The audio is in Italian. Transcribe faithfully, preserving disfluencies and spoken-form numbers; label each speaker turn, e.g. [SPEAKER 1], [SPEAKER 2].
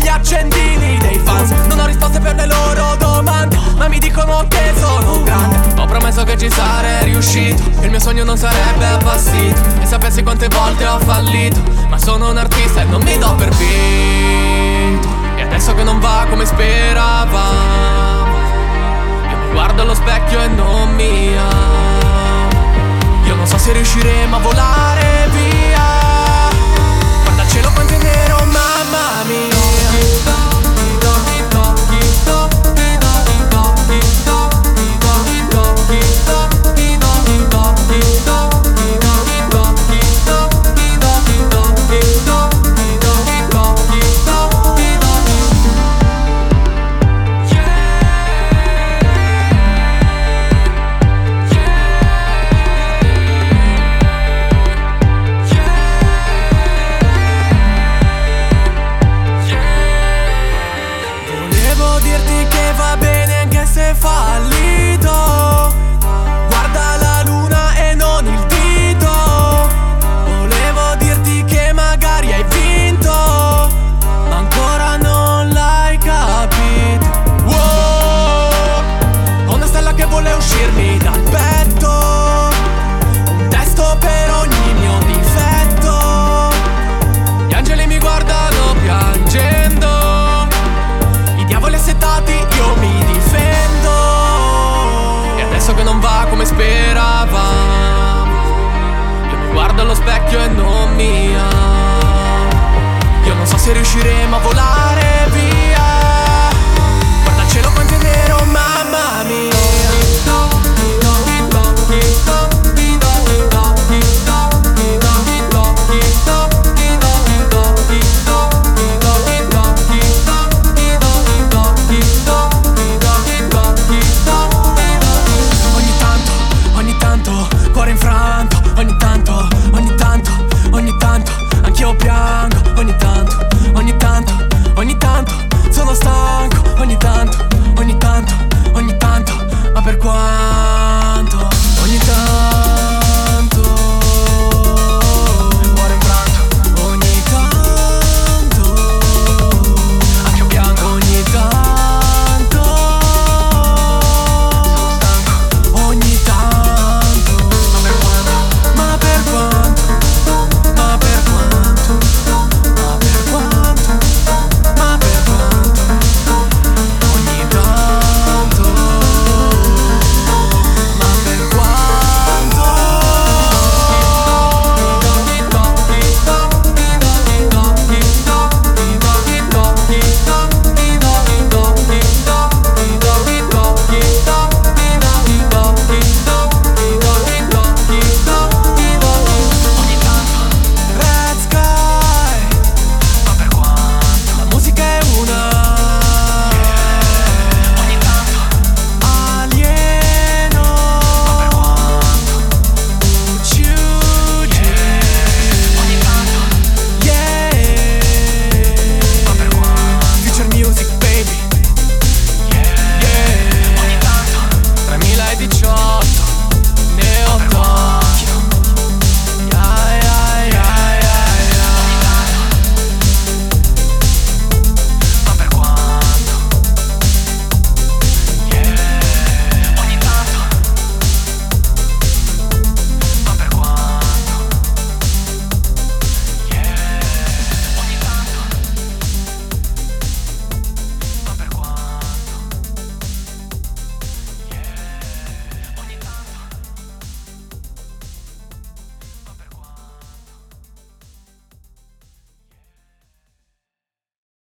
[SPEAKER 1] gli accendini dei fans. Non ho risposte per le loro domande, ma mi dicono che sono grande. Ho promesso che ci sarei riuscito, il mio sogno non sarebbe appassito. E sapessi quante volte ho fallito, ma sono un artista e non mi do per vinto. E adesso che non va come speravamo, io mi guardo allo specchio e non mi amo. Io non so se riusciremo a volare via. Guarda il cielo quanto è nero, mamma mia. Fallito, guarda la luna e non il dito. Volevo dirti che magari hai vinto, ma ancora non l'hai capito. Wow, ho una stella che vuole uscirmi dal petto, un testo per ogni mio difetto. Gli angeli mi guardano piangendo, i diavoli assetati, io mi difendo. Adesso che non va come speravamo, io mi guardo allo specchio e non mi amo. Io non so se riusciremo a volare via.